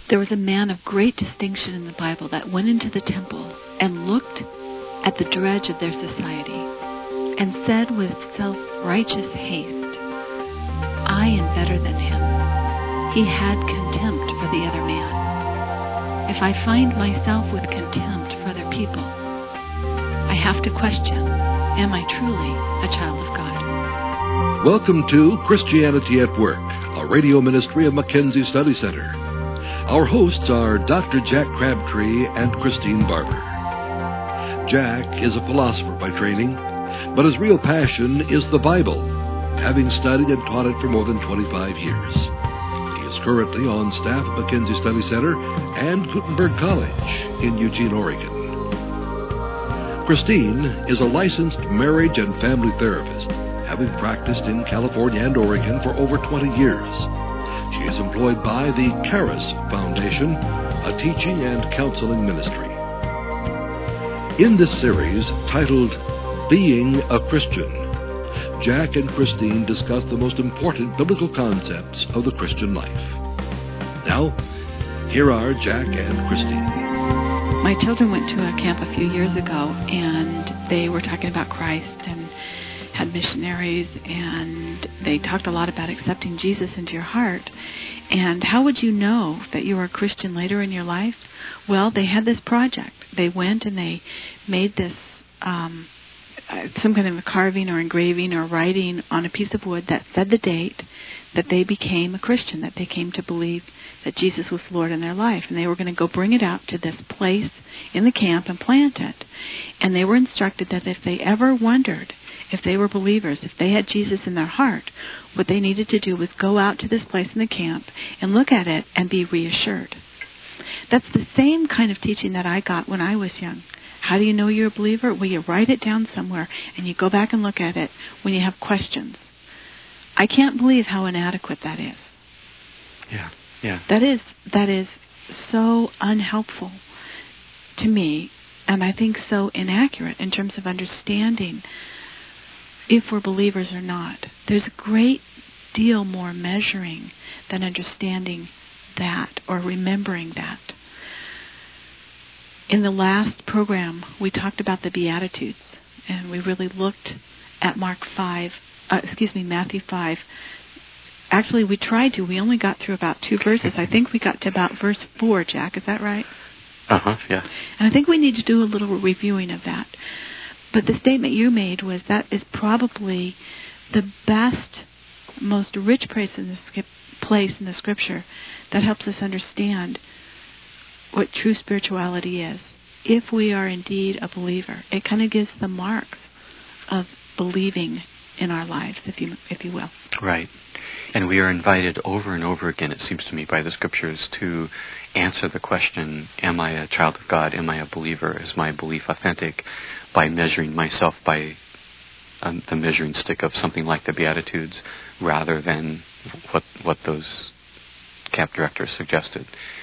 There was a man of great distinction in the Bible that went into the temple and looked at the dredge of their society and said with self-righteous haste, I am better than him. He had contempt for the other man. If I find myself with contempt for other people, I have to question, am I truly a child of God? Welcome to Christianity at Work, a radio ministry of Mackenzie Study Center. Our hosts are Dr. Jack Crabtree and Christine Barber. Jack is a philosopher by training, but his real passion is the Bible, having studied and taught it for more than 25 years. He is currently on staff at Mackenzie Study Center and Gutenberg College in Eugene, Oregon. Christine is a licensed marriage and family therapist, having practiced in California and Oregon for over 20 years. She is employed by the Charis Foundation, a teaching and counseling ministry. In this series, titled Being a Christian, Jack and Christine discuss the most important biblical concepts of the Christian life. Now, here are Jack and Christine. My children went to a camp a few years ago, and they were talking about Christ and had missionaries, and they talked a lot about accepting Jesus into your heart. And how would you know that you were a Christian later in your life? Well, they had this project. They went and they made this some kind of a carving or engraving or writing on a piece of wood that said the date that they became a Christian, that they came to believe that Jesus was Lord in their life. And they were going to go bring it out to this place in the camp and plant it. And they were instructed that if they ever wondered if they were believers, if they had Jesus in their heart, what they needed to do was go out to this place in the camp and look at it and be reassured. That's the same kind of teaching that I got when I was young. How do you know you're a believer? Well, you write it down somewhere and you go back and look at it when you have questions. I can't believe how inadequate that is. Yeah. That is so unhelpful to me, and I think so inaccurate in terms of understanding if we're believers or not. There's a great deal more measuring than understanding that or remembering that. In the last program, we talked about the Beatitudes, and we really looked at Matthew 5. Actually, we tried to. We only got through about 2 verses. I think we got to about verse 4, Jack. Is that right? Yeah. And I think we need to do a little reviewing of that. But the statement you made was that is probably the best, most rich place in the Scripture that helps us understand what true spirituality is. If we are indeed a believer, it kind of gives the marks of believing in our lives, if you will. Right. And we are invited over and over again, it seems to me, by the Scriptures to answer the question, am I a child of God? Am I a believer? Is my belief authentic? By measuring myself by the measuring stick of something like the Beatitudes, rather than what those camp directors suggested.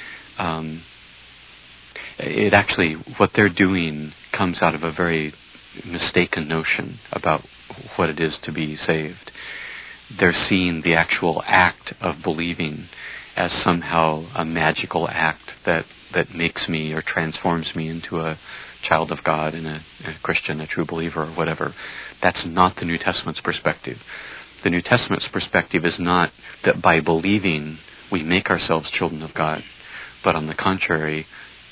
It actually, what they're doing comes out of a very mistaken notion about what it is to be saved. They're seeing the actual act of believing as somehow a magical act that makes me or transforms me into a child of God and a Christian, a true believer, or whatever. That's not the New Testament's perspective. The New Testament's perspective is not that by believing we make ourselves children of God, but on the contrary,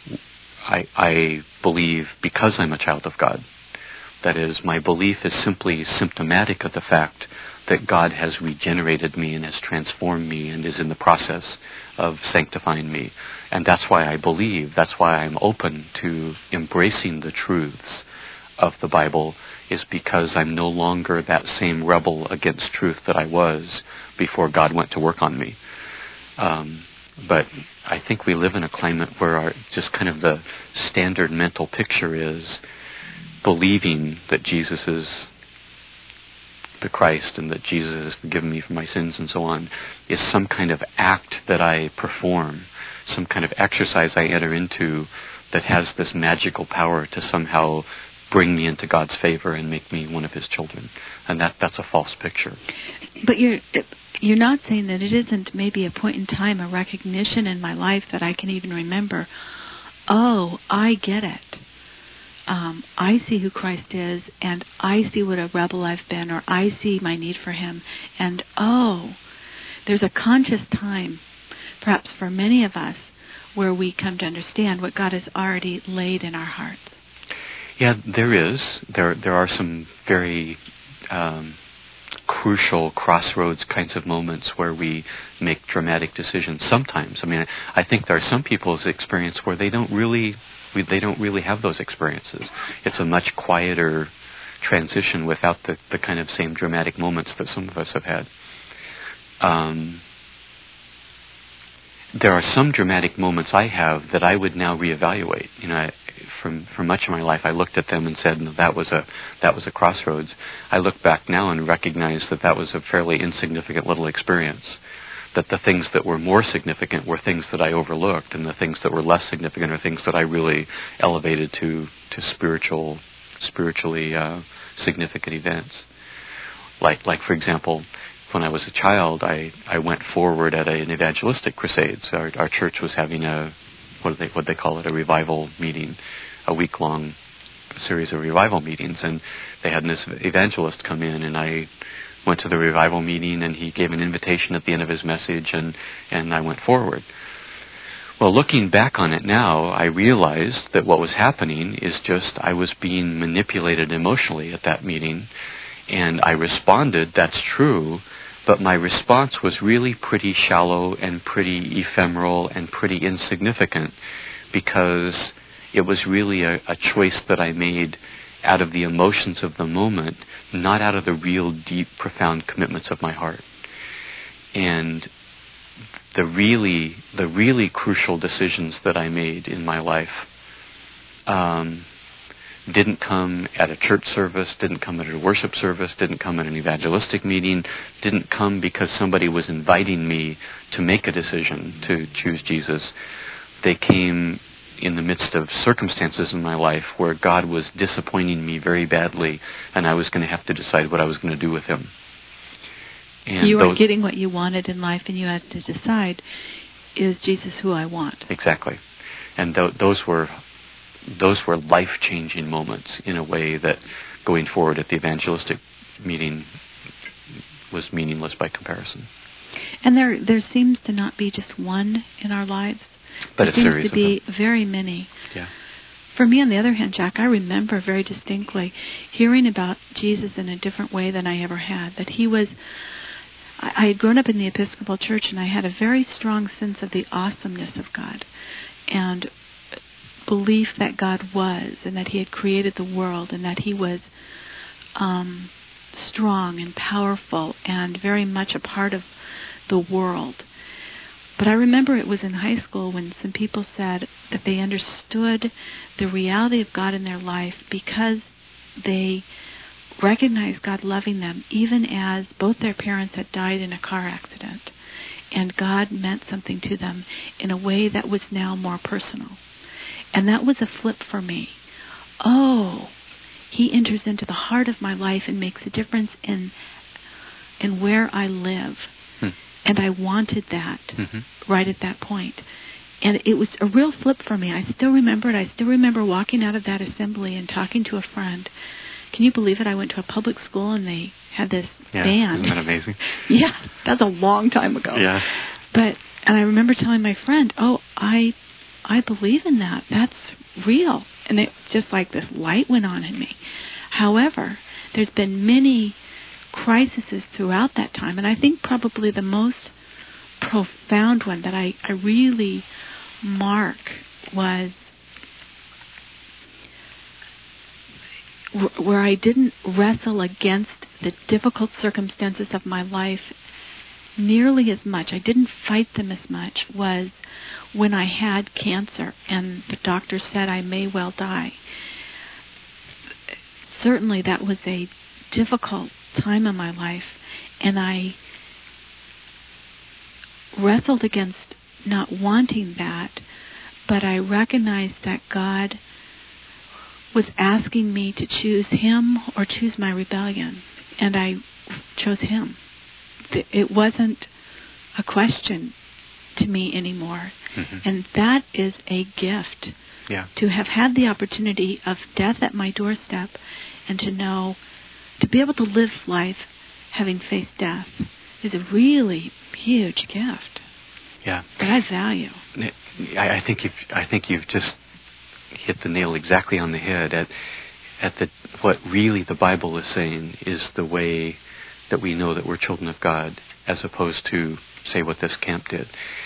I believe because I'm a child of God. That is, my belief is simply symptomatic of the fact that God has regenerated me and has transformed me and is in the process of sanctifying me. And that's why I believe, that's why I'm open to embracing the truths of the Bible, is because I'm no longer that same rebel against truth that I was before God went to work on me. But I think we live in a climate where just kind of the standard mental picture is believing that Jesus is the Christ and that Jesus has forgiven me for my sins and so on is some kind of act that I perform, some kind of exercise I enter into that has this magical power to somehow bring me into God's favor and make me one of His children. And that's a false picture. But you're not saying that it isn't maybe a point in time, a recognition in my life that I can even remember, oh, I get it. I see who Christ is, and I see what a rebel I've been, or I see my need for Him, and there's a conscious time, perhaps for many of us, where we come to understand what God has already laid in our hearts. Yeah, there is. There are some very crucial crossroads kinds of moments where we make dramatic decisions. Sometimes, I think there are some people's experience where they don't really have those experiences. It's a much quieter transition without the kind of same dramatic moments that some of us have had. There are some dramatic moments I have that I would now reevaluate. For much of my life, I looked at them and said, no, that was a crossroads. I look back now and recognize that was a fairly insignificant little experience. That the things that were more significant were things that I overlooked, and the things that were less significant are things that I really elevated to spiritually significant events. Like for example, when I was a child, I went forward at an evangelistic crusade. So our church was having what they call it, a revival meeting, a week-long series of revival meetings, and they had this evangelist come in, and I went to the revival meeting, and he gave an invitation at the end of his message, and I went forward. Well, looking back on it now, I realized that what was happening is just I was being manipulated emotionally at that meeting, and I responded, that's true, but my response was really pretty shallow and pretty ephemeral and pretty insignificant, because it was really a choice that I made out of the emotions of the moment, not out of the real deep, profound commitments of my heart. And the really crucial decisions that I made in my life didn't come at a church service, didn't come at a worship service, didn't come at an evangelistic meeting, didn't come because somebody was inviting me to make a decision to choose Jesus. They came in the midst of circumstances in my life where God was disappointing me very badly, and I was going to have to decide what I was going to do with Him. And you were getting what you wanted in life, and you had to decide, is Jesus who I want? Exactly. And those were life-changing moments in a way that going forward at the evangelistic meeting was meaningless by comparison. And there seems to not be just one in our lives. But there a series seems to be of them. very many. Yeah. For me, on the other hand, Jack, I remember very distinctly hearing about Jesus in a different way than I ever had. That He was... I had grown up in the Episcopal Church, and I had a very strong sense of the awesomeness of God and belief that God was, and that He had created the world, and that He was strong and powerful and very much a part of the world. But I remember it was in high school when some people said that they understood the reality of God in their life because they recognized God loving them, even as both their parents had died in a car accident. And God meant something to them in a way that was now more personal. And that was a flip for me. Oh, He enters into the heart of my life and makes a difference in where I live. And I wanted that right at that point. And it was a real flip for me. I still remember it. I still remember walking out of that assembly and talking to a friend. Can you believe it? I went to a public school and they had this band. Isn't that amazing? Yeah, that's a long time ago. Yeah. And I remember telling my friend, oh, I believe in that. That's real. And it just like this light went on in me. However, there's been many crises throughout that time, and I think probably the most profound one that I really mark was where I didn't wrestle against the difficult circumstances of my life nearly as much. I didn't fight them as much, was when I had cancer and the doctor said I may well die. Certainly that was a difficult time in my life, and I wrestled against not wanting that, but I recognized that God was asking me to choose him or choose my rebellion. And I chose him. It wasn't a question to me anymore. Mm-hmm. And that is a gift. Yeah. To have had the opportunity of death at my doorstep and to be able to live life having faced death is a really huge gift. Yeah. That I value. I think you've just hit the nail exactly on the head at what really the Bible is saying is the way that we know that we're children of God, as opposed to, say, what this camp did.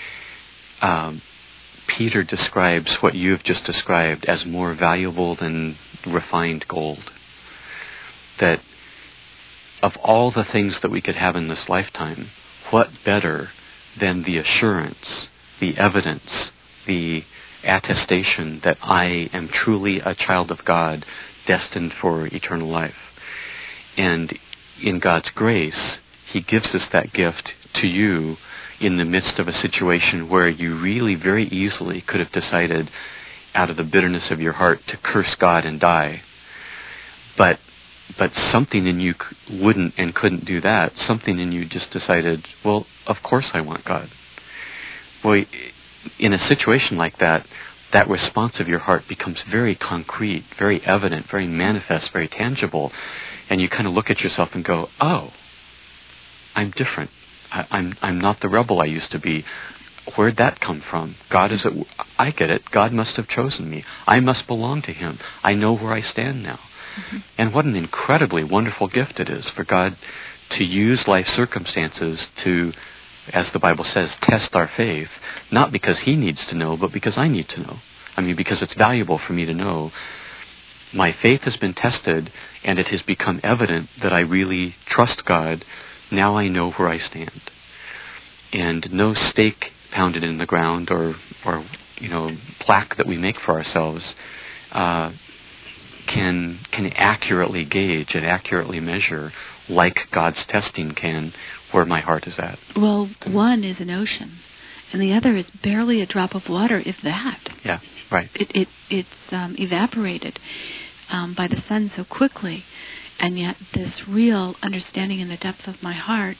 Peter describes what you've just described as more valuable than refined gold. That of all the things that we could have in this lifetime, what better than the assurance, the evidence, the attestation that I am truly a child of God, destined for eternal life. And in God's grace, He gives us that gift to you in the midst of a situation where you really very easily could have decided out of the bitterness of your heart to curse God and die. But something in you wouldn't and couldn't do that. Something in you just decided, well, of course I want God. Well, in a situation like that, that response of your heart becomes very concrete, very evident, very manifest, very tangible. And you kind of look at yourself and go, oh, I'm different. I'm not the rebel I used to be. Where'd that come from? I get it. God must have chosen me. I must belong to Him. I know where I stand now. Mm-hmm. And what an incredibly wonderful gift it is for God to use life circumstances to, as the Bible says, test our faith, not because He needs to know, but because I need to know. Because it's valuable for me to know. My faith has been tested, and it has become evident that I really trust God. Now I know where I stand. And no stake pounded in the ground or plaque that we make for ourselves can accurately gauge and accurately measure, like God's testing can, where my heart is at. Well, one is an ocean, and the other is barely a drop of water, if that. Yeah, right. It's evaporated by the sun so quickly, and yet this real understanding in the depth of my heart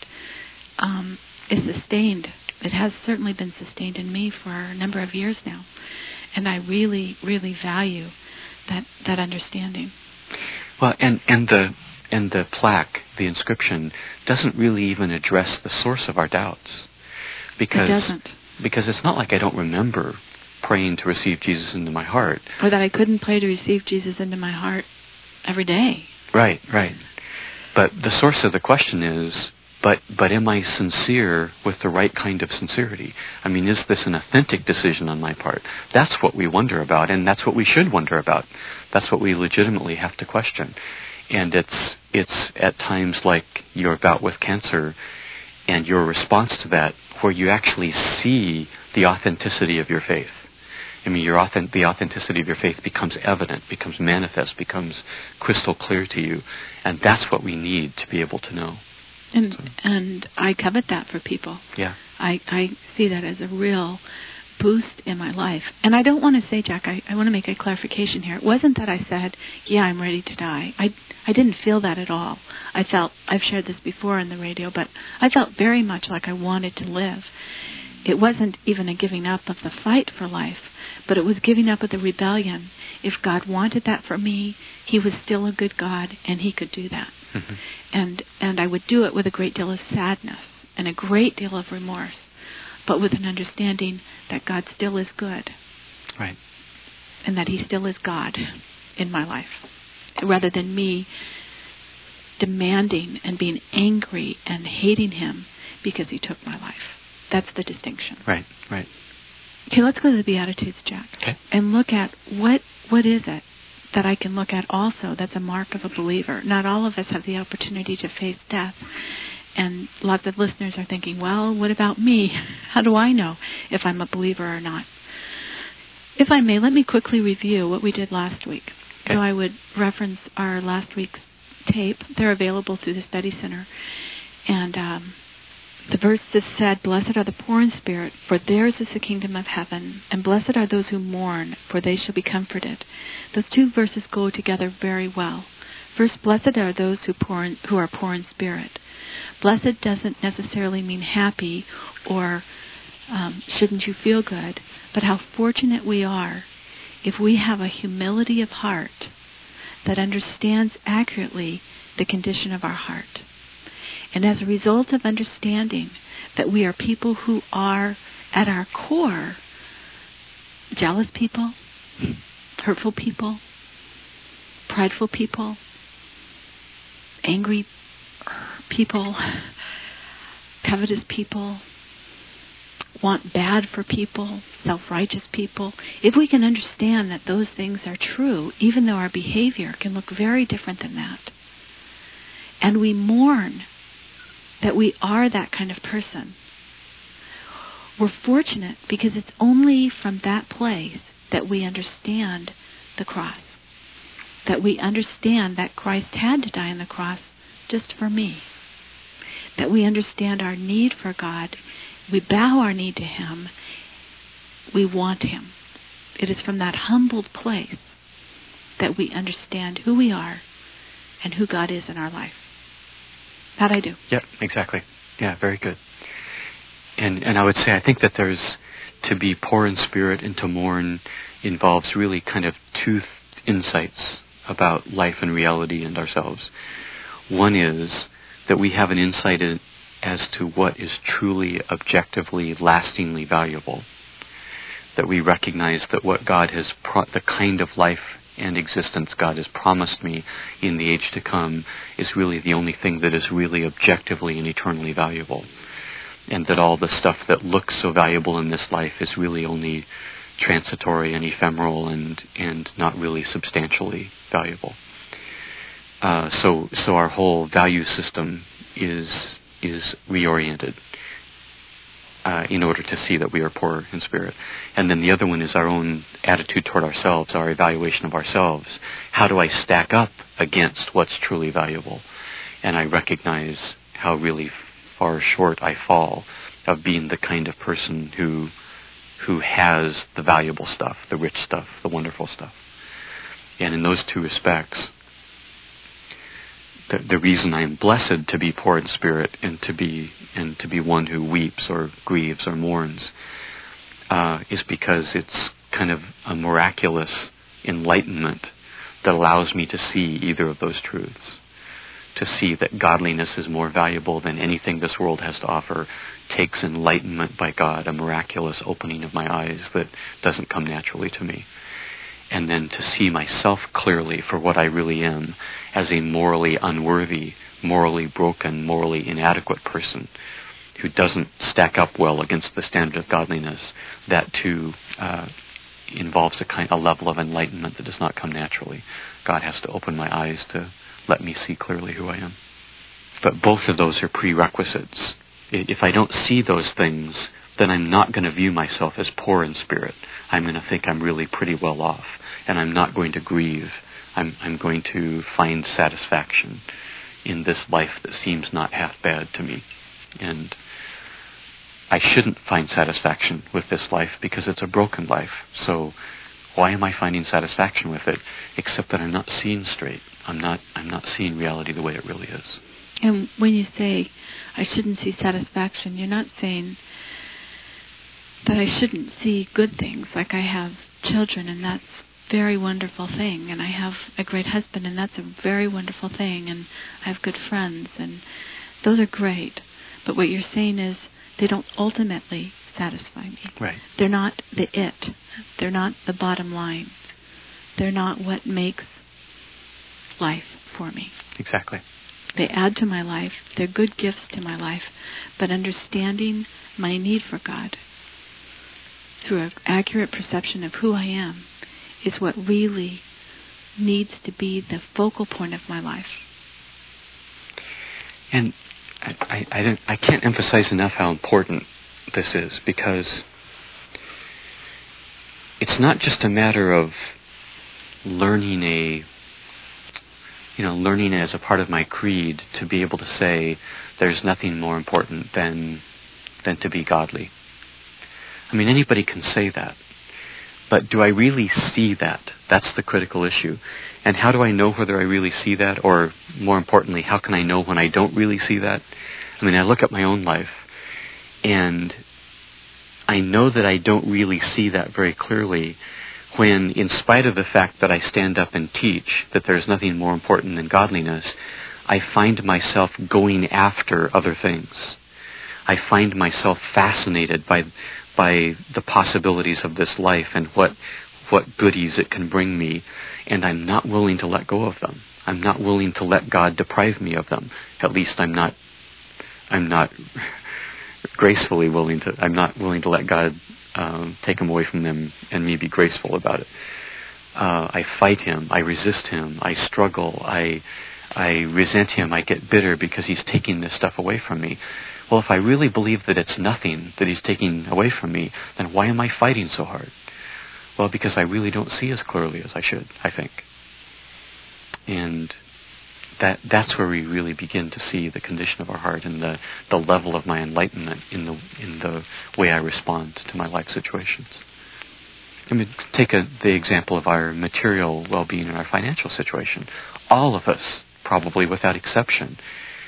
is sustained. It has certainly been sustained in me for a number of years now, and I really, really value that understanding. Well, and the plaque, the inscription, doesn't really even address the source of our doubts. It doesn't. Because it's not like I don't remember praying to receive Jesus into my heart. Or that I couldn't pray to receive Jesus into my heart every day. Right. But the source of the question is, but am I sincere with the right kind of sincerity? Is this an authentic decision on my part? That's what we wonder about, and that's what we should wonder about. That's what we legitimately have to question. And it's at times like your bout with cancer and your response to that where you actually see the authenticity of your faith. The authenticity of your faith becomes evident, becomes manifest, becomes crystal clear to you. And that's what we need to be able to know. And I covet that for people. Yeah. I see that as a real boost in my life. And I don't want to say, Jack, I want to make a clarification here. It wasn't that I said, yeah, I'm ready to die. I didn't feel that at all. I've shared this before on the radio, but I felt very much like I wanted to live. It wasn't even a giving up of the fight for life, but it was giving up of the rebellion. If God wanted that for me, He was still a good God, and He could do that. Mm-hmm. And I would do it with a great deal of sadness and a great deal of remorse, but with an understanding that God still is good. Right. And that He still is God in my life, rather than me demanding and being angry and hating Him because He took my life. That's the distinction. Right. Okay, let's go to the Beatitudes, Jack. Okay. And look at what is it that I can look at also that's a mark of a believer. Not all of us have the opportunity to face death. And lots of listeners are thinking, well, what about me? How do I know if I'm a believer or not? If I may, let me quickly review what we did last week. Okay. So I would reference our last week's tape. They're available through the Study Center. And The verse is said, "Blessed are the poor in spirit, for theirs is the kingdom of heaven. And blessed are those who mourn, for they shall be comforted." Those two verses go together very well. First, blessed are those who are poor in spirit. Blessed doesn't necessarily mean happy or shouldn't you feel good, but how fortunate we are if we have a humility of heart that understands accurately the condition of our heart. And as a result of understanding that we are people who are, at our core, jealous people, hurtful people, prideful people, angry people, covetous people, want bad for people, self-righteous people, if we can understand that those things are true, even though our behavior can look very different than that, and we mourn that we are that kind of person, we're fortunate because it's only from that place that we understand the cross, that we understand that Christ had to die on the cross just for me, that we understand our need for God. We bow our knee to Him. We want Him. It is from that humbled place that we understand who we are and who God is in our life. That I do. Yeah, exactly. Yeah, very good. And I would say I think that there's, to be poor in spirit and to mourn involves really kind of two insights about life and reality and ourselves. One is that we have an insight as to what is truly, objectively, lastingly valuable. That we recognize that what God has, the kind of life and existence God has promised me in the age to come is really the only thing that is really objectively and eternally valuable. And that all the stuff that looks so valuable in this life is really only transitory and ephemeral and not really substantially valuable. So our whole value system is reoriented in order to see that we are poor in spirit. And then the other one is our own attitude toward ourselves, our evaluation of ourselves. How do I stack up against what's truly valuable? And I recognize how really far short I fall of being the kind of person who has the valuable stuff, the rich stuff, the wonderful stuff. And in those two respects, the reason I am blessed to be poor in spirit and to be one who weeps or grieves or mourns is because it's kind of a miraculous enlightenment that allows me to see either of those truths, to see that godliness is more valuable than anything this world has to offer, takes enlightenment by God, a miraculous opening of my eyes that doesn't come naturally to me. And then to see myself clearly for what I really am, as a morally unworthy, morally broken, morally inadequate person who doesn't stack up well against the standard of godliness. That too involves a level of enlightenment that does not come naturally. God has to open my eyes to let me see clearly who I am. But both of those are prerequisites. If I don't see those things, then I'm not going to view myself as poor in spirit. I'm going to think I'm really pretty well off, and I'm not going to grieve. I'm going to find satisfaction in this life that seems not half bad to me. And I shouldn't find satisfaction with this life because it's a broken life. So why am I finding satisfaction with it, except that I'm not seeing straight? I'm not seeing reality the way it really is. And when you say I shouldn't see satisfaction, you're not saying that I shouldn't see good things, like I have children and that's a very wonderful thing, and I have a great husband and that's a very wonderful thing, and I have good friends and those are great. But what you're saying is they don't ultimately satisfy me. Right. They're not the it. They're not the bottom line. They're not what makes life for me. Exactly. They add to my life. They're good gifts to my life. But understanding my need for God through an accurate perception of who I am is what really needs to be the focal point of my life. And I can't emphasize enough how important this is, because it's not just a matter of learning learning as a part of my creed to be able to say there's nothing more important than to be godly. I mean, anybody can say that. But do I really see that? That's the critical issue. And how do I know whether I really see that? Or more importantly, how can I know when I don't really see that? I mean, I look at my own life, and I know that I don't really see that very clearly when, in spite of the fact that I stand up and teach that there's nothing more important than godliness, I find myself going after other things. I find myself fascinated by the possibilities of this life and what goodies it can bring me, and I'm not willing to let go of them. I'm not willing to let God deprive me of them. At least I'm not gracefully willing to. I'm not willing to let God take them away from them and me be graceful about it. I fight Him. I resist Him. I struggle. I resent Him. I get bitter because He's taking this stuff away from me. Well, if I really believe that it's nothing that He's taking away from me, then why am I fighting so hard? Well, because I really don't see as clearly as I should, I think. And that's where we really begin to see the condition of our heart and the level of my enlightenment in the way I respond to my life situations. I mean, take the example of our material well-being and our financial situation. All of us, probably without exception,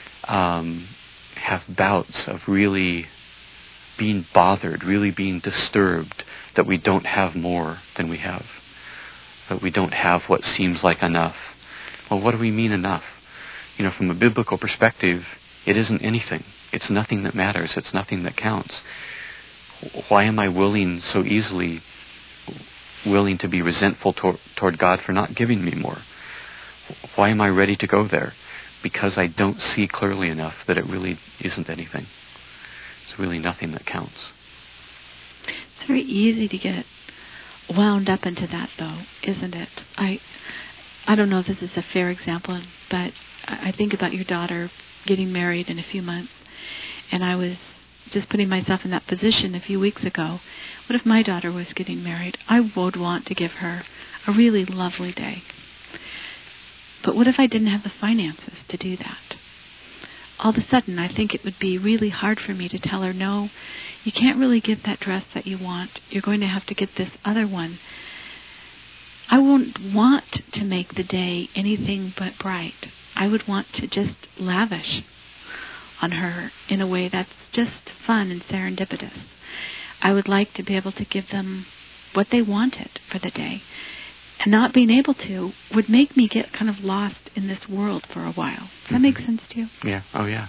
have bouts of really being bothered, really being disturbed that we don't have more than we have, that we don't have what seems like enough. Well, what do we mean enough? From a biblical perspective, it isn't anything. It's nothing that matters. It's nothing that counts. Why am I so easily willing to be resentful toward God for not giving me more? Why am I ready to go there? Because I don't see clearly enough that it really isn't anything. It's really nothing that counts. It's very easy to get wound up into that, though, isn't it? I don't know if this is a fair example, but I think about your daughter getting married in a few months, and I was just putting myself in that position a few weeks ago. What if my daughter was getting married? I would want to give her a really lovely day. But what if I didn't have the finances to do that? All of a sudden, I think it would be really hard for me to tell her, no, you can't really get that dress that you want. You're going to have to get this other one. I wouldn't want to make the day anything but bright. I would want to just lavish on her in a way that's just fun and serendipitous. I would like to be able to give them what they wanted for the day. And not being able to would make me get kind of lost in this world for a while. Does that make sense to you? Yeah. Oh, yeah.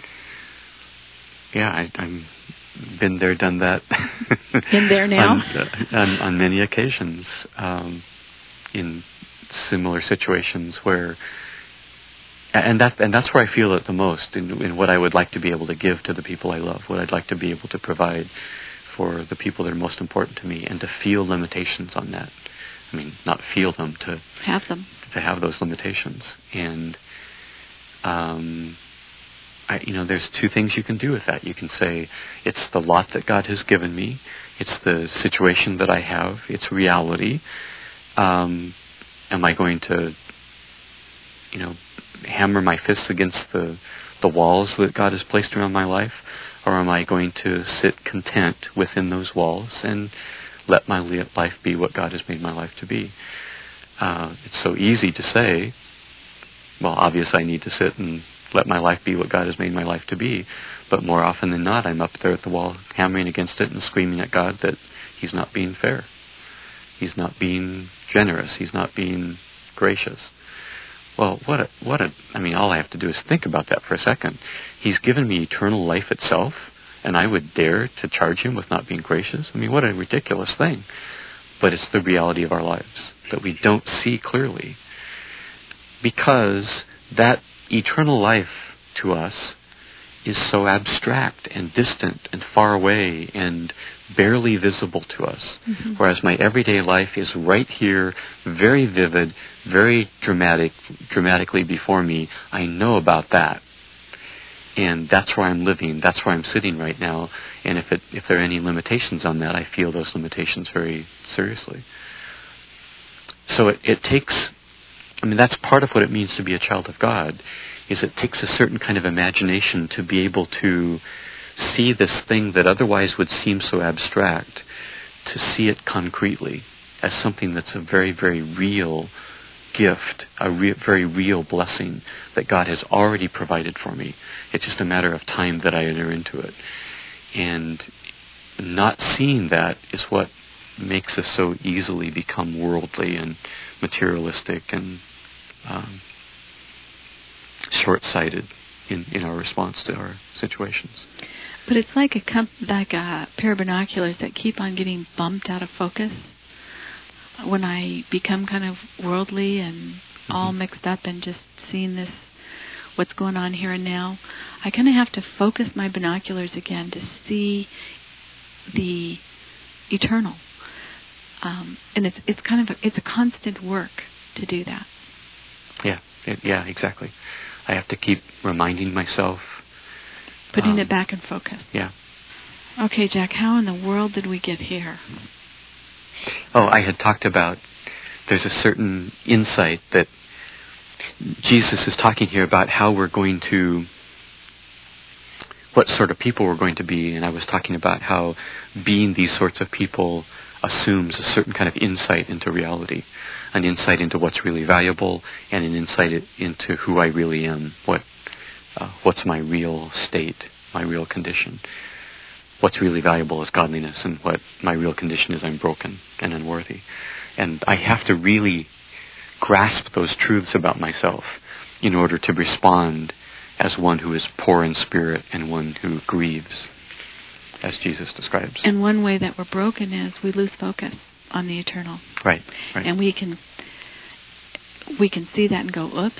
Yeah, I'm been there, done that. Been there now? on many occasions, in similar situations where, and that's where I feel it the most, in what I would like to be able to give to the people I love, what I'd like to be able to provide for the people that are most important to me, and to feel limitations on that. I mean, not feel them, to have them, to have those limitations. And there's two things you can do with that. You can say, it's the lot that God has given me, it's the situation that I have, it's reality. Am I going to, hammer my fists against the walls that God has placed around my life, or am I going to sit content within those walls and let my life be what God has made my life to be? It's so easy to say, well, obviously I need to sit and let my life be what God has made my life to be. But more often than not, I'm up there at the wall hammering against it and screaming at God that He's not being fair. He's not being generous. He's not being gracious. Well, all I have to do is think about that for a second. He's given me eternal life itself, and I would dare to charge Him with not being gracious? I mean, what a ridiculous thing. But it's the reality of our lives that we don't see clearly, because that eternal life to us is so abstract and distant and far away and barely visible to us. Mm-hmm. Whereas my everyday life is right here, very vivid, very dramatically before me. I know about that. And that's where I'm living. That's where I'm sitting right now. And if there are any limitations on that, I feel those limitations very seriously. So it takes I mean, that's part of what it means to be a child of God, is it takes a certain kind of imagination to be able to see this thing that otherwise would seem so abstract, to see it concretely as something that's a very, very real gift, very real blessing that God has already provided for me. It's just a matter of time that I enter into it. And not seeing that is what makes us so easily become worldly and materialistic and short-sighted in our response to our situations. But it's like a pair of binoculars that keep on getting bumped out of focus. When I become kind of worldly and all mixed up and just seeing this, what's going on here and now, I kind of have to focus my binoculars again to see the eternal. And it's a constant work to do that. Yeah, exactly. I have to keep reminding myself. Putting it back in focus. Yeah. Okay, Jack, how in the world did we get here? Oh, I had talked about there's a certain insight that Jesus is talking here about how we're going to, what sort of people we're going to be, and I was talking about how being these sorts of people assumes a certain kind of insight into reality, an insight into what's really valuable, and an insight into who I really am, what's my real state, my real condition. What's really valuable is godliness, and what my real condition is I'm broken and unworthy. And I have to really grasp those truths about myself in order to respond as one who is poor in spirit and one who grieves, as Jesus describes. And one way that we're broken is we lose focus on the eternal. Right. And we can see that and go, oops,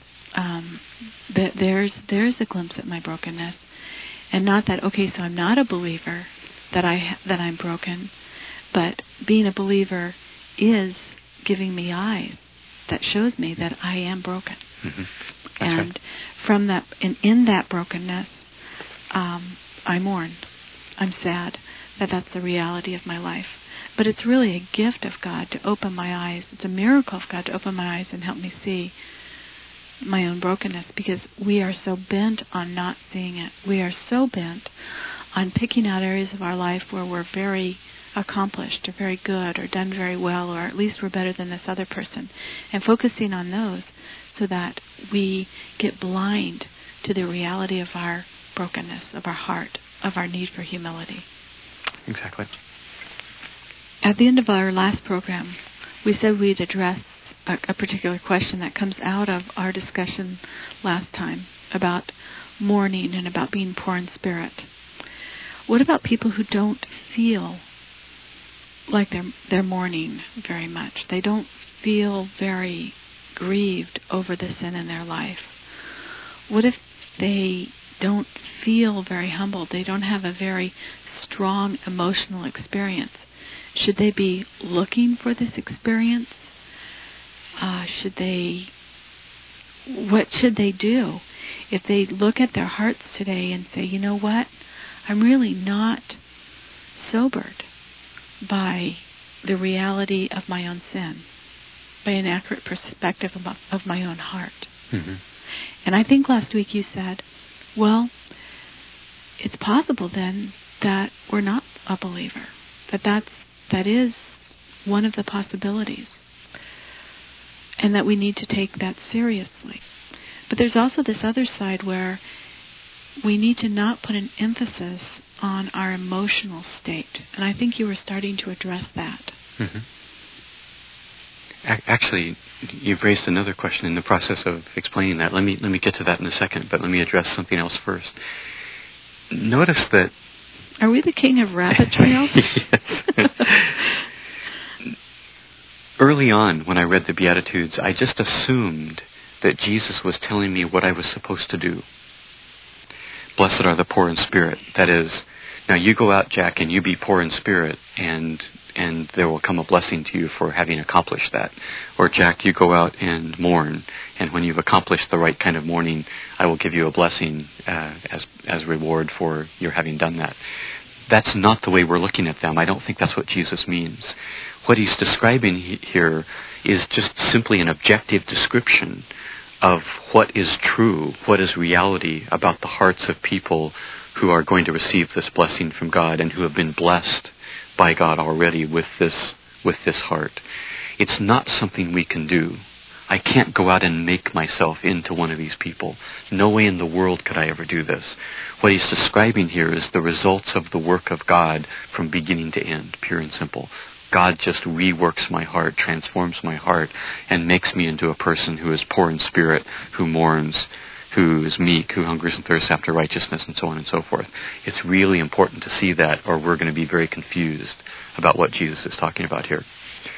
there's a glimpse at my brokenness. And not that, okay, so I'm not a believer, that I'm broken, but being a believer is giving me eyes that shows me that I am broken. Mm-hmm. And right. From that, in that brokenness, I mourn. I'm sad that that's the reality of my life. But it's really a gift of God to open my eyes. It's a miracle of God to open my eyes and help me see my own brokenness, because we are so bent on not seeing it. We are so bent on picking out areas of our life where we're very accomplished or very good or done very well, or at least we're better than this other person, and focusing on those so that we get blind to the reality of our brokenness, of our heart, of our need for humility. Exactly. At the end of our last program, we said we'd address a particular question that comes out of our discussion last time about mourning and about being poor in spirit. What about people who don't feel like they're mourning very much? They don't feel very grieved over the sin in their life. What if they don't feel very humbled? They don't have a very strong emotional experience. Should they be looking for this experience? What should they do if they look at their hearts today and say, you know what, I'm really not sobered by the reality of my own sin, by an accurate perspective of my own heart. Mm-hmm. And I think last week you said, well, it's possible then that we're not a believer, that is one of the possibilities, and that we need to take that seriously. But there's also this other side where we need to not put an emphasis on our emotional state. And I think you were starting to address that. Mm-hmm. Actually, you've raised another question in the process of explaining that. Let me get to that in a second, but let me address something else first. Notice that... Are we the king of rabbit trails? Yes. Early on, when I read the Beatitudes, I just assumed that Jesus was telling me what I was supposed to do. Blessed are the poor in spirit. That is, now you go out, Jack, and you be poor in spirit, and there will come a blessing to you for having accomplished that. Or, Jack, you go out and mourn, and when you've accomplished the right kind of mourning, I will give you a blessing as reward for your having done that. that's not the way we're looking at them. I don't think that's what Jesus means. What he's describing here is just simply an objective description of what is true, what is reality about the hearts of people who are going to receive this blessing from God and who have been blessed by God already with this heart. It's not something we can do. I can't go out and make myself into one of these people. No way in the world could I ever do this. What he's describing here is the results of the work of God from beginning to end, pure and simple. God just reworks my heart, transforms my heart, and makes me into a person who is poor in spirit, who mourns, who is meek, who hungers and thirsts after righteousness, and so on and so forth. It's really important to see that, or we're going to be very confused about what Jesus is talking about here.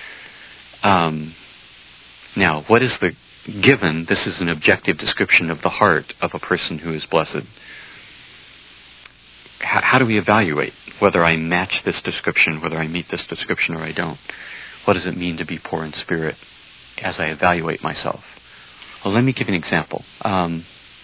Now, what is the given? This is an objective description of the heart of a person who is blessed. How do we evaluate whether I match this description, whether I meet this description or I don't? What does it mean to be poor in spirit as I evaluate myself? Well, let me give an example. I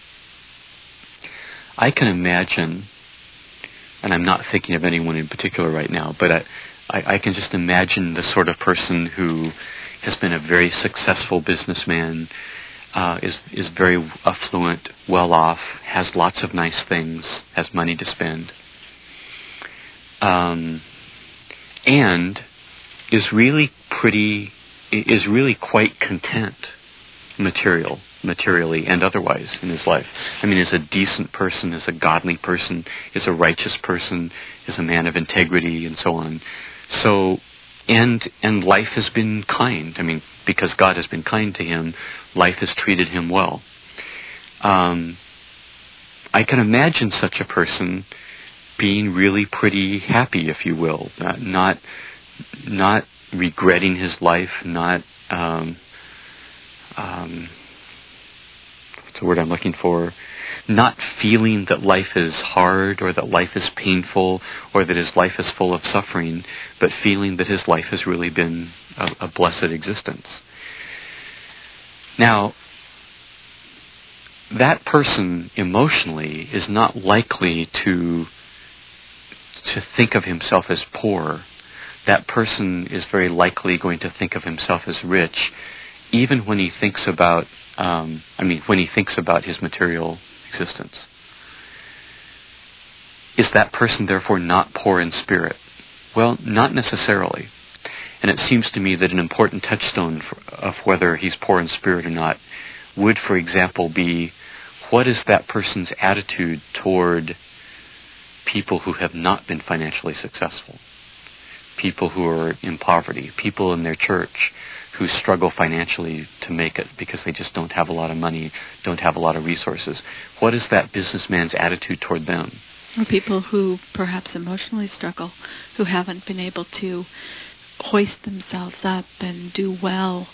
can imagine, and I'm not thinking of anyone in particular right now, but I can just imagine the sort of person who has been a very successful businessman, is very affluent, well off, has lots of nice things, has money to spend, and is really quite content materially and otherwise in his life. I mean, is a decent person, is a godly person, is a righteous person, is a man of integrity, and so on. So, and life has been kind. I mean, because God has been kind to him, life has treated him well. I can imagine such a person being really pretty happy, if you will, not regretting his life, not what's the word I'm looking for? Not feeling that life is hard or that life is painful or that his life is full of suffering, but feeling that his life has really been a blessed existence. Now, that person emotionally is not likely to think of himself as poor. That person is very likely going to think of himself as rich, even when he thinks about when he thinks about his material existence. Is that person therefore not poor in spirit? Well, not necessarily. And it seems to me that an important touchstone of whether he's poor in spirit or not would, for example, be what is that person's attitude toward people who have not been financially successful, people who are in poverty, people in their church who struggle financially to make it because they just don't have a lot of money, don't have a lot of resources. What is that businessman's attitude toward them? Or people who perhaps emotionally struggle, who haven't been able to hoist themselves up and do well.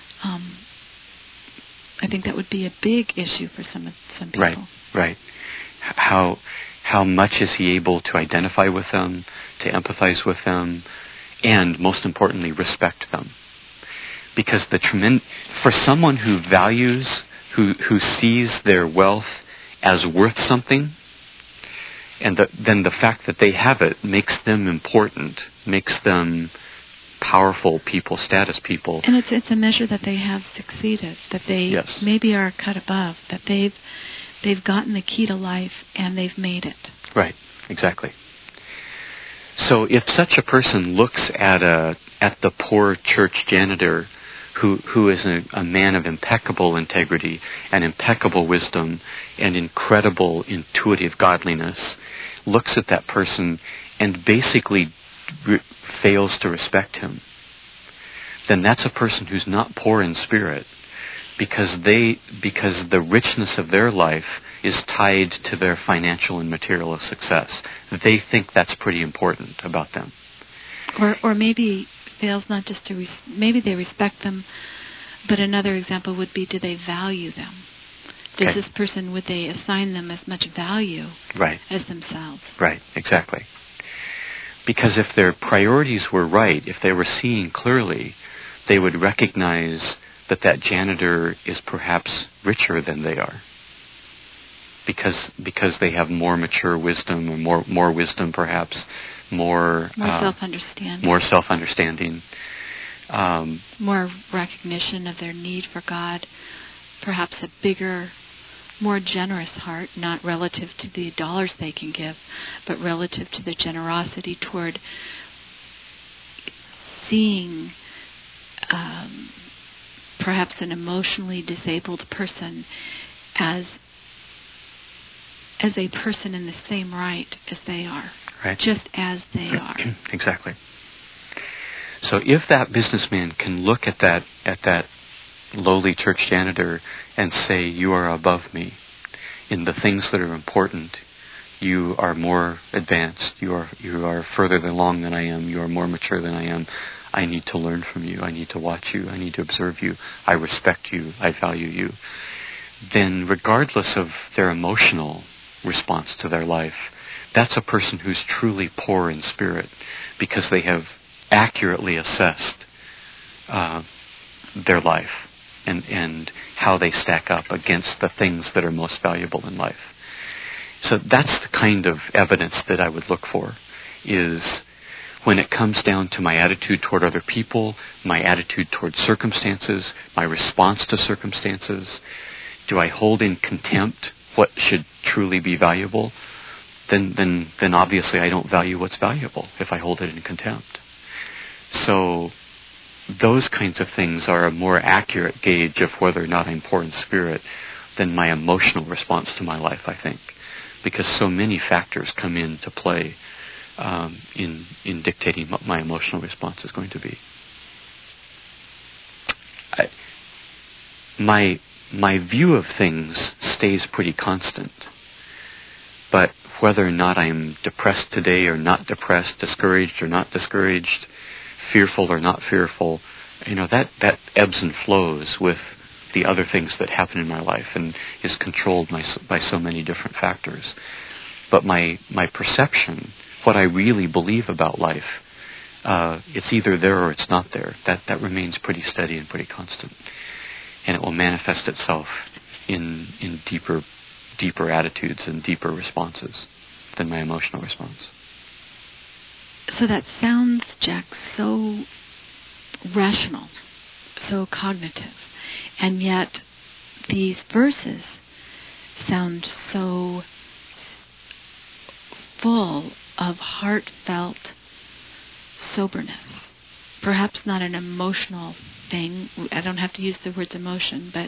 I think that would be a big issue for some people. Right. How much is he able to identify with them, to empathize with them, and most importantly, respect them? Because for someone who values, who sees their wealth as worth something, and then the fact that they have it makes them important, makes them powerful people, status people. And it's a measure that they have succeeded, that they maybe are cut above, that they've gotten the key to life and they've made it. Right, exactly. So if such a person looks at the poor church janitor who is a man of impeccable integrity and impeccable wisdom and incredible intuitive godliness, looks at that person and basically fails to respect him, then that's a person who's not poor in spirit, because the richness of their life is tied to their financial and material success. They think that's pretty important about them. Or maybe fails not just to maybe they respect them, but another example would be, do they value them? Does this person, would they assign them as much value as themselves? Right, exactly. Because if their priorities were right, if they were seeing clearly, they would recognize that janitor is perhaps richer than they are. because they have more mature wisdom, or more wisdom perhaps, more self-understanding. More self-understanding. More recognition of their need for God, perhaps a bigger, more generous heart, not relative to the dollars they can give, but relative to the generosity toward seeing perhaps an emotionally disabled person as a person in the same right as they are, right. Just as they are. Exactly. So if that businessman can look at that lowly church janitor and say, "You are above me in the things that are important. You are more advanced. You are further along than I am. You are more mature than I am. I need to learn from you. I need to watch you. I need to observe you. I respect you. I value you." Then regardless of their emotional response to their life, that's a person who's truly poor in spirit, because they have accurately assessed their life and how they stack up against the things that are most valuable in life. So that's the kind of evidence that I would look for, is when it comes down to my attitude toward other people, my attitude toward circumstances, my response to circumstances. Do I hold in contempt what should truly be valuable? Then obviously I don't value what's valuable if I hold it in contempt. So those kinds of things are a more accurate gauge of whether or not I'm poor in spirit than my emotional response to my life, I think, because so many factors come into play in dictating what my emotional response is going to be. My view of things stays pretty constant, but whether or not I'm depressed today or not depressed, discouraged or not discouraged, fearful or not fearful, that ebbs and flows with the other things that happen in my life and is controlled by so many different factors. But my perception, what I really believe about life, it's either there or it's not there. That remains pretty steady and pretty constant. And it will manifest itself in deeper attitudes and deeper responses than my emotional response. So that sounds, Jack, so rational, so cognitive, and yet these verses sound so full of heartfelt soberness. Perhaps not an emotional thing. I don't have to use the words emotion, but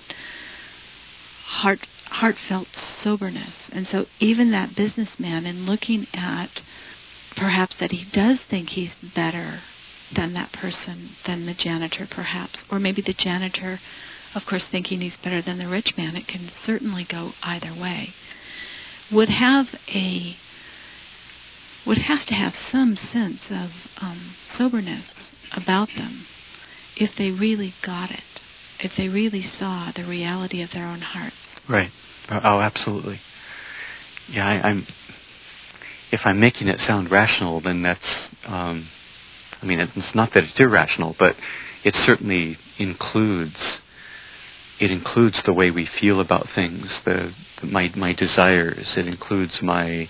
heartfelt soberness. And so even that businessman, in looking at perhaps that he does think he's better than that person, than the janitor perhaps, or maybe the janitor, of course, thinking he's better than the rich man, it can certainly go either way, would have to have some sense of soberness about them if they really got it, if they really saw the reality of their own hearts. Right. Oh, absolutely. Yeah, if I'm making it sound rational, then that's, it's not that it's irrational, but it certainly includes the way we feel about things, my desires. It includes my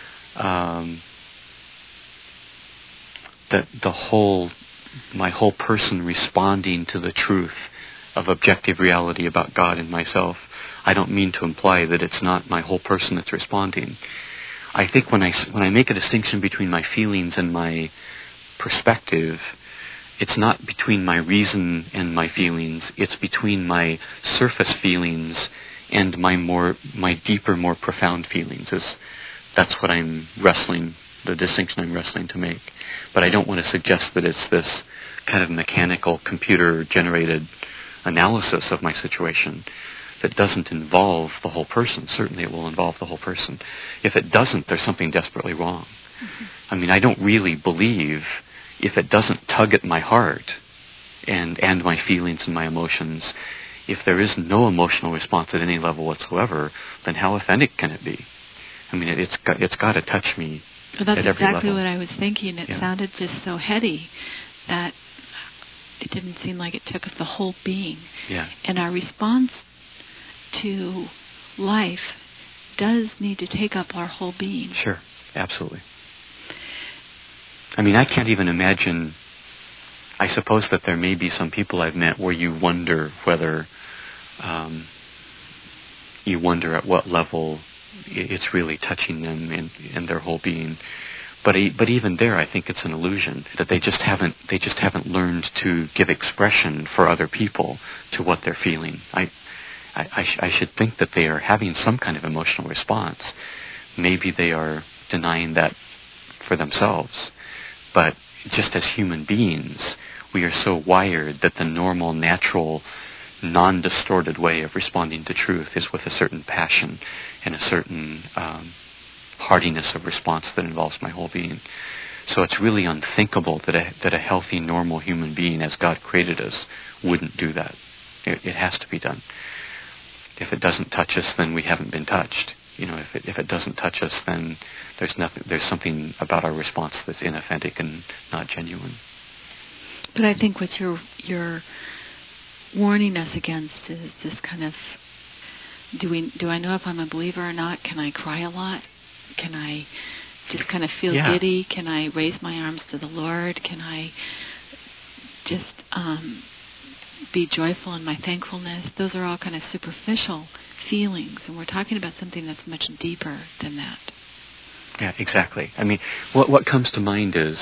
my whole person responding to the truth of objective reality about God and myself. I don't mean to imply that it's not my whole person that's responding. I think when I make a distinction between my feelings and my perspective, it's not between my reason and my feelings. It's between my surface feelings and my deeper, more profound feelings. That's what the distinction I'm wrestling to make. But I don't want to suggest that it's this kind of mechanical, computer-generated analysis of my situation that doesn't involve the whole person. Certainly it will involve the whole person. If it doesn't, there's something desperately wrong. Mm-hmm. I don't really believe, if it doesn't tug at my heart and my feelings and my emotions, if there is no emotional response at any level whatsoever, then how authentic can it be? It's got to touch me. Well, that's at every exactly level. What I was thinking. It sounded just so heady that it didn't seem like it took up the whole being. Yeah. And our response to life does need to take up our whole being. Sure, absolutely. I mean, I can't even imagine. I suppose that there may be some people I've met where you wonder whether, you wonder at what level it's really touching them in their whole being. But even there, I think it's an illusion that they just haven't learned to give expression for other people to what they're feeling. I should think that they are having some kind of emotional response. Maybe they are denying that for themselves. But just as human beings, we are so wired that the normal, natural, non-distorted way of responding to truth is with a certain passion and a certain heartiness of response that involves my whole being. So it's really unthinkable that a healthy, normal human being, as God created us, wouldn't do that. It has to be done. If it doesn't touch us, then we haven't been touched. If it doesn't touch us, then there's something about our response that's inauthentic and not genuine. But I think what you're warning us against is this kind of, do I know if I'm a believer or not? Can I cry a lot? Can I just kind of feel giddy? Can I raise my arms to the Lord? Can I just be joyful in my thankfulness? Those are all kind of superficial feelings, and we're talking about something that's much deeper than that. Yeah, exactly. I mean, what comes to mind is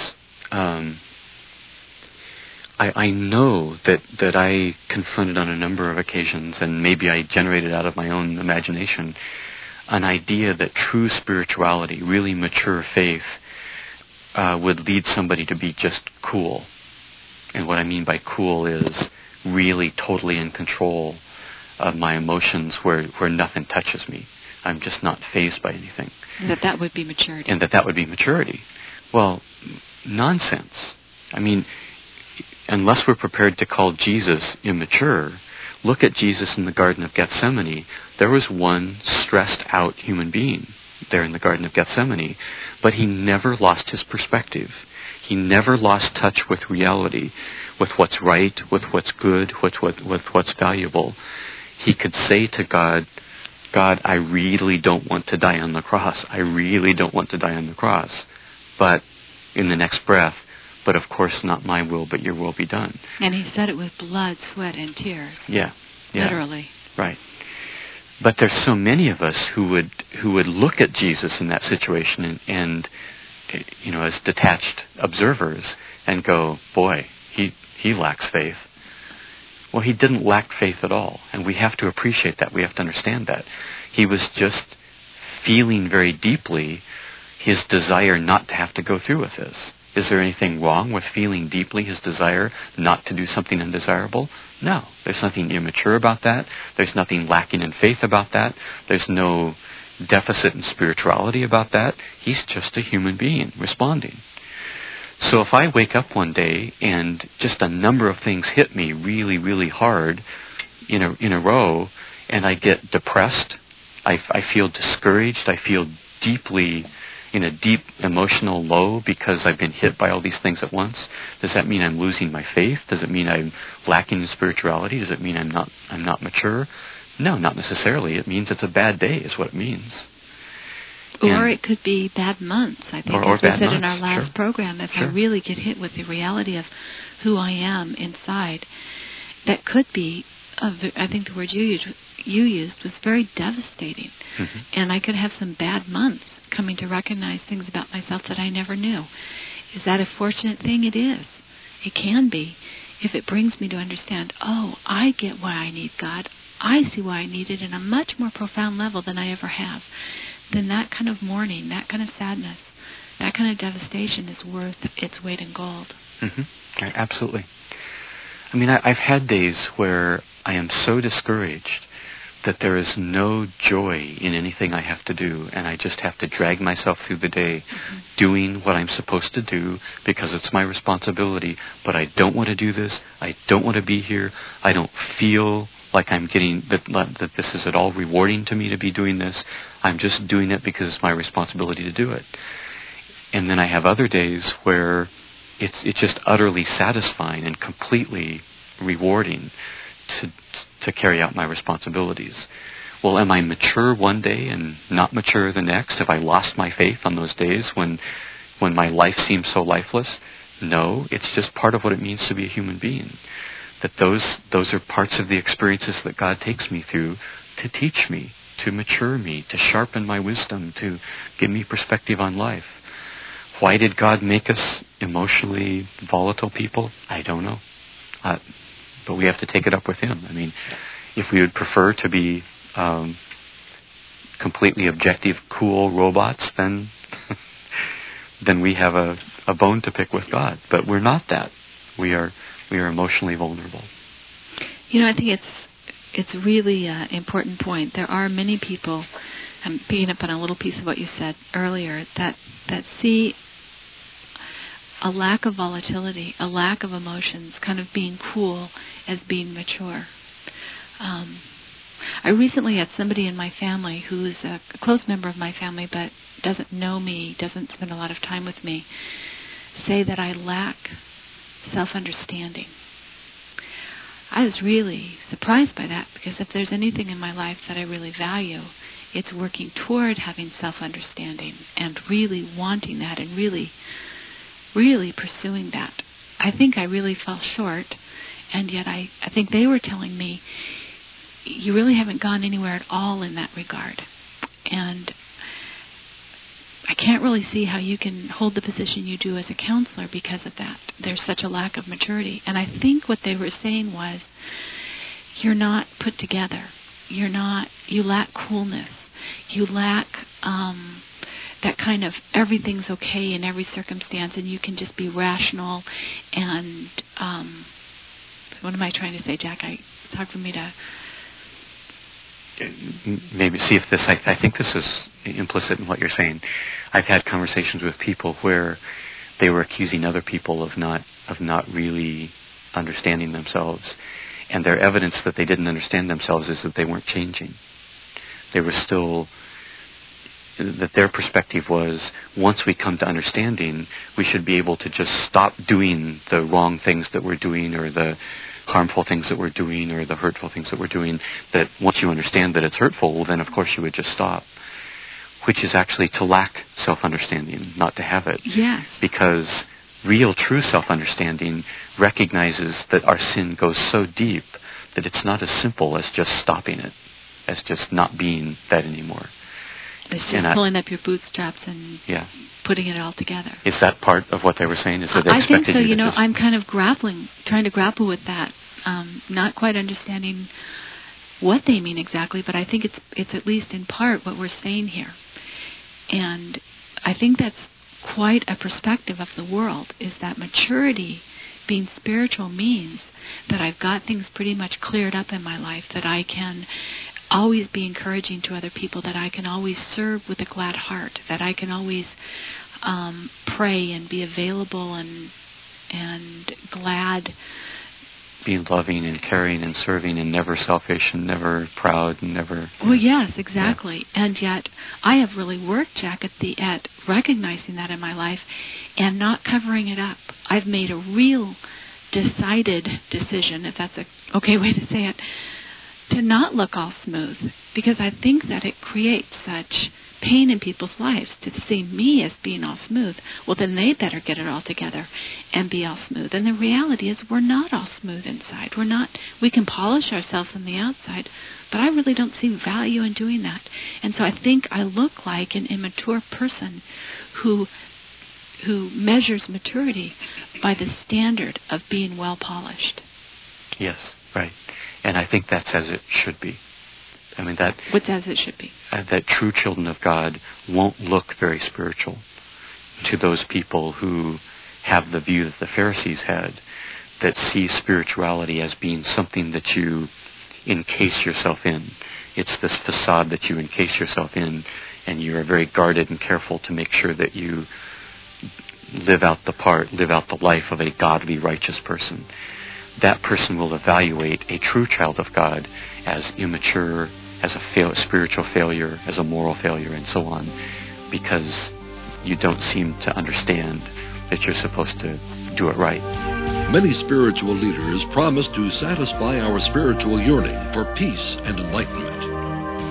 I know that I confronted on a number of occasions, and maybe I generated out of my own imagination, an idea that true spirituality, really mature faith, would lead somebody to be just cool. And what I mean by cool is really totally in control of my emotions where nothing touches me. I'm just not fazed by anything. And that would be maturity. And that would be maturity. Well, nonsense. I mean, unless we're prepared to call Jesus immature, look at Jesus in the Garden of Gethsemane. There was one stressed out human being there in the Garden of Gethsemane, but he never lost his perspective. He never lost touch with reality, with what's right, with what's good, with what's valuable. He could say to God, God, I really don't want to die on the cross. I really don't want to die on the cross. But in the next breath, but of course not my will, but your will be done. And he said it with blood, sweat, and tears. Yeah. Literally. Right. But there's so many of us who would look at Jesus in that situation and as detached observers and go, boy, he lacks faith. Well, he didn't lack faith at all, and we have to appreciate that. We have to understand that. He was just feeling very deeply his desire not to have to go through with this. Is there anything wrong with feeling deeply his desire not to do something undesirable? No. There's nothing immature about that. There's nothing lacking in faith about that. There's no deficit in spirituality about that. He's just a human being responding. So if I wake up one day and just a number of things hit me really, really hard in a row, and I get depressed, I feel discouraged, I feel deeply in a deep emotional low because I've been hit by all these things at once, does that mean I'm losing my faith? Does it mean I'm lacking in spirituality? Does it mean I'm not mature? No, not necessarily. It means it's a bad day is what it means. Or it could be bad months, I think, or as we bad said months. in our last Sure. program. If Sure. I really get hit with the reality of who I am inside, that could be, I think the word you used was very devastating. Mm-hmm. And I could have some bad months coming to recognize things about myself that I never knew. Is that a fortunate thing? It is. It can be. If it brings me to understand, I get why I need God. I see why I need it in a much more profound level than I ever have. Then that kind of mourning, that kind of sadness, that kind of devastation is worth its weight in gold. Mm-hmm. Absolutely. I mean, I've had days where I am so discouraged that there is no joy in anything I have to do, and I just have to drag myself through the day doing what I'm supposed to do because it's my responsibility, but I don't want to do this. I don't want to be here. I don't feel like I'm getting that this is at all rewarding to me to be doing this. I'm just doing it because it's my responsibility to do it. And then I have other days where it's just utterly satisfying and completely rewarding to carry out my responsibilities. Well, am I mature one day and not mature the next? Have I lost my faith on those days when my life seems so lifeless? No, it's just part of what it means to be a human being. That those are parts of the experiences that God takes me through to teach me, to mature me, to sharpen my wisdom, to give me perspective on life. Why did God make us emotionally volatile people? I don't know. But we have to take it up with Him. I mean, if we would prefer to be completely objective, cool robots, then we have a bone to pick with God. But we're not that. We are emotionally vulnerable. I think it's really an important point. There are many people, I'm picking up on a little piece of what you said earlier, that see a lack of volatility, a lack of emotions, kind of being cool as being mature. I recently had somebody in my family who is a close member of my family but doesn't know me, doesn't spend a lot of time with me, say that I lack self-understanding. I was really surprised by that, because if there's anything in my life that I really value, it's working toward having self-understanding and really wanting that and really, really pursuing that. I think I really fell short, and yet I think they were telling me, you really haven't gone anywhere at all in that regard. And I can't really see how you can hold the position you do as a counselor because of that. There's such a lack of maturity. And I think what they were saying was, you're not put together. You lack coolness. You lack that kind of everything's okay in every circumstance, and you can just be rational. And what am I trying to say, Jack? It's hard for me to... Maybe see if this, I think this is implicit in what you're saying. I've had conversations with people where they were accusing other people of not really understanding themselves. And their evidence that they didn't understand themselves is that they weren't changing. They were still, that their perspective was, once we come to understanding, we should be able to just stop doing the wrong things that we're doing, or the harmful things that we're doing, or the hurtful things that we're doing. That once you understand that it's hurtful, well, then of course you would just stop. Which is actually to lack self-understanding, not to have it. Yes. Because real, true self-understanding recognizes that our sin goes so deep that it's not as simple as just stopping it, as just not being that anymore. It's just pulling up your bootstraps and putting it all together. Is that part of what they were saying? Is that they I expected think so. you to I'm kind of trying to grapple with that, not quite understanding what they mean exactly, but I think it's at least in part what we're saying here. And I think that's quite a perspective of the world, is that maturity, being spiritual, means that I've got things pretty much cleared up in my life, that I can always be encouraging to other people, that I can always serve with a glad heart, that I can always pray and be available and glad. Being loving and caring and serving and never selfish and never proud and never... Well, yes, exactly. Yeah. And yet I have really worked, Jack, at recognizing that in my life and not covering it up. I've made a real decided decision, if that's an okay way to say it, to not look all smooth, because I think that it creates such pain in people's lives to see me as being all smooth. Well, then they better get it all together and be all smooth. And the reality is we're not all smooth inside. We can polish ourselves on the outside, but I really don't see value in doing that. And so I think I look like an immature person who measures maturity by the standard of being well polished. Yes, right. And I think that's as it should be. I mean, that... What's as it should be? That true children of God won't look very spiritual to those people who have the view that the Pharisees had, that see spirituality as being something that you encase yourself in. It's this facade that you encase yourself in, and you are very guarded and careful to make sure that you live out the life of a godly, righteous person. That person will evaluate a true child of God as immature, as a spiritual failure, as a moral failure, and so on, because you don't seem to understand that you're supposed to do it right. Many spiritual leaders promise to satisfy our spiritual yearning for peace and enlightenment.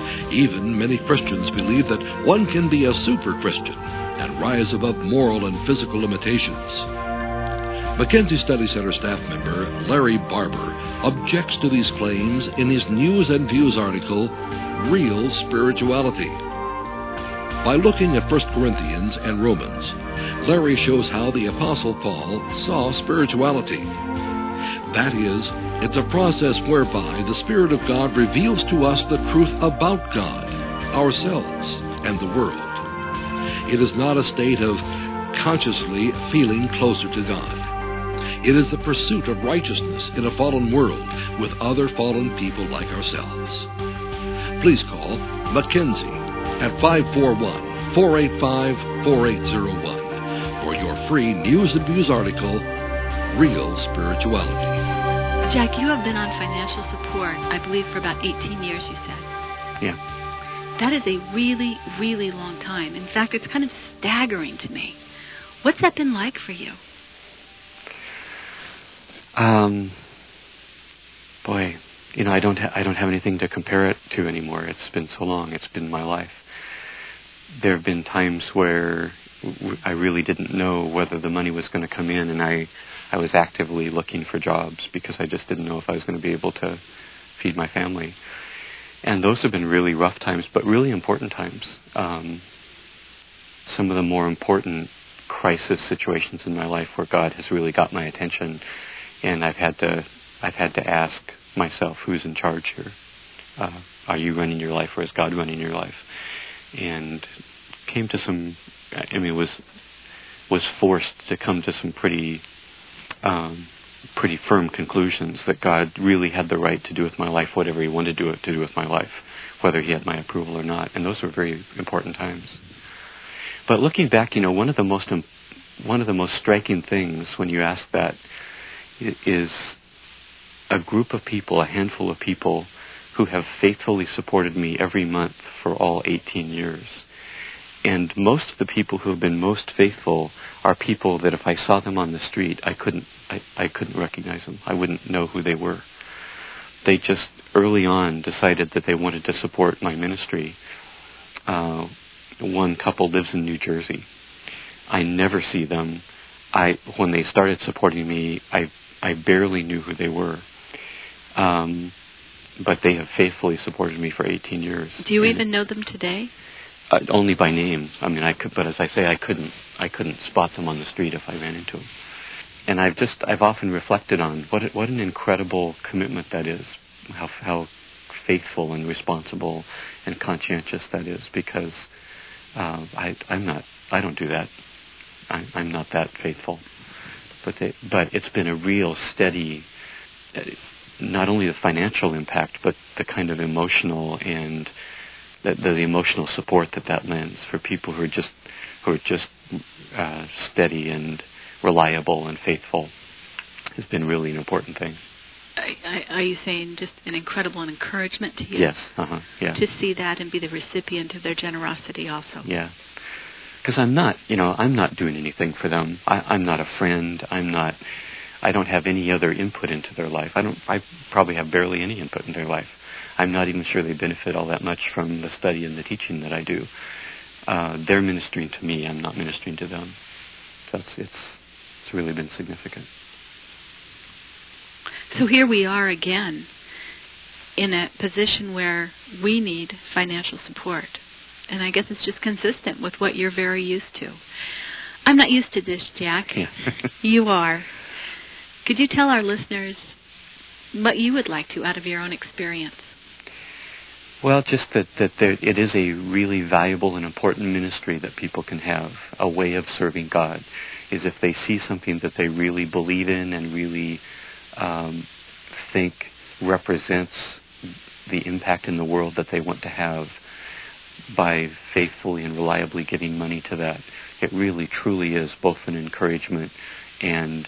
Even many Christians believe that one can be a super Christian and rise above moral and physical limitations. Mackenzie Study Center staff member Larry Barber objects to these claims in his News and Views article, Real Spirituality. By looking at 1 Corinthians and Romans, Larry shows how the Apostle Paul saw spirituality. That is, it's a process whereby the Spirit of God reveals to us the truth about God, ourselves, and the world. It is not a state of consciously feeling closer to God. It is the pursuit of righteousness in a fallen world with other fallen people like ourselves. Please call Mackenzie at 541-485-4801 for your free News and Views article, Real Spirituality. Jack, you have been on financial support, I believe, for about 18 years, you said. Yeah. That is a really, really long time. In fact, it's kind of staggering to me. What's that been like for you? Boy, I don't have anything to compare it to anymore. It's been so long. It's been my life. There have been times where I really didn't know whether the money was going to come in, and I was actively looking for jobs because I just didn't know if I was going to be able to feed my family. And those have been really rough times, but really important times. Some of the more important crisis situations in my life where God has really got my attention, and I've had to ask myself, who's in charge here? Are you running your life, or is God running your life? And came to some, was forced to come to some pretty firm conclusions that God really had the right to do with my life whatever He wanted to do with my life, whether He had my approval or not. And those were very important times. But looking back, one of the most striking things when you ask that is a group of people, a handful of people, who have faithfully supported me every month for all 18 years. And most of the people who have been most faithful are people that if I saw them on the street, I couldn't recognize them. I wouldn't know who they were. They just early on decided that they wanted to support my ministry. One couple lives in New Jersey. I never see them. When they started supporting me, I barely knew who they were. But they have faithfully supported me for 18 years. Do you even know them today? Only by name. I could, but as I say, I couldn't spot them on the street if I ran into them. And I've often reflected on what an incredible commitment that is. How faithful and responsible and conscientious that is. Because I don't do that. I'm not that faithful. But it's been a real steady. Not only the financial impact, but the kind of emotional and the emotional support that lends for people who are just steady and reliable and faithful has been really an important thing. Are you saying just an incredible encouragement to you? Yes. Yeah. To see that and be the recipient of their generosity also. Yeah. Because I'm not doing anything for them. I'm not a friend. I don't have any other input into their life. I probably have barely any input in their life. I'm not even sure they benefit all that much from the study and the teaching that I do. They're ministering to me. I'm not ministering to them. So it's really been significant. So here we are again in a position where we need financial support. And I guess it's just consistent with what you're very used to. I'm not used to this, Jack. Yeah. You are. Could you tell our listeners what you would like to out of your own experience? Well, just that it is a really valuable and important ministry that people can have, a way of serving God, is if they see something that they really believe in and really think represents the impact in the world that they want to have by faithfully and reliably giving money to that. It really, truly is both an encouragement and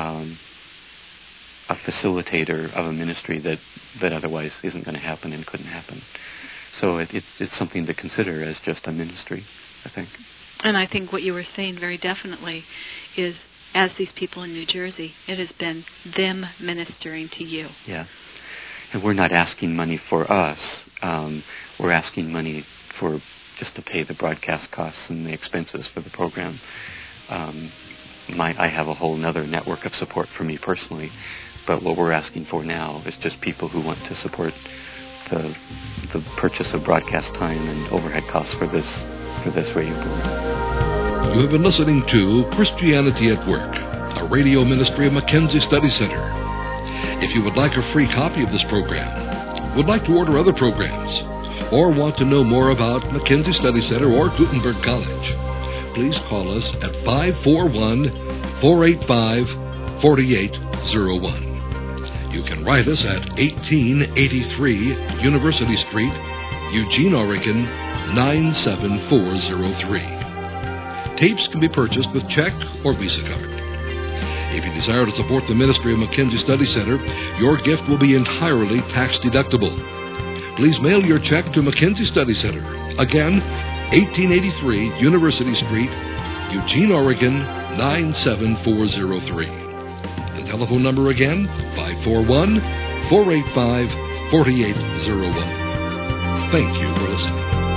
a facilitator of a ministry that otherwise isn't going to happen and couldn't happen. So it's something to consider as just a ministry, I think. And I think what you were saying very definitely is, as these people in New Jersey, it has been them ministering to you. Yeah. And we're not asking money for us. We're asking money for just to pay the broadcast costs and the expenses for the program. I have a whole other network of support for me personally, but what we're asking for now is just people who want to support the purchase of broadcast time and overhead costs for this radio program. You have been listening to Christianity at Work, a radio ministry of Mackenzie Study Center. If you would like a free copy of this program, would like to order other programs, or want to know more about Mackenzie Study Center or Gutenberg College, please call us at 541-485-4801. You can write us at 1883 University Street, Eugene, Oregon, 97403. Tapes can be purchased with check or Visa card. If you desire to support the ministry of Mackenzie Study Center, your gift will be entirely tax-deductible. Please mail your check to Mackenzie Study Center. Again, 1883 University Street, Eugene, Oregon, 97403. The telephone number again, 541-485-4801. Thank you for listening.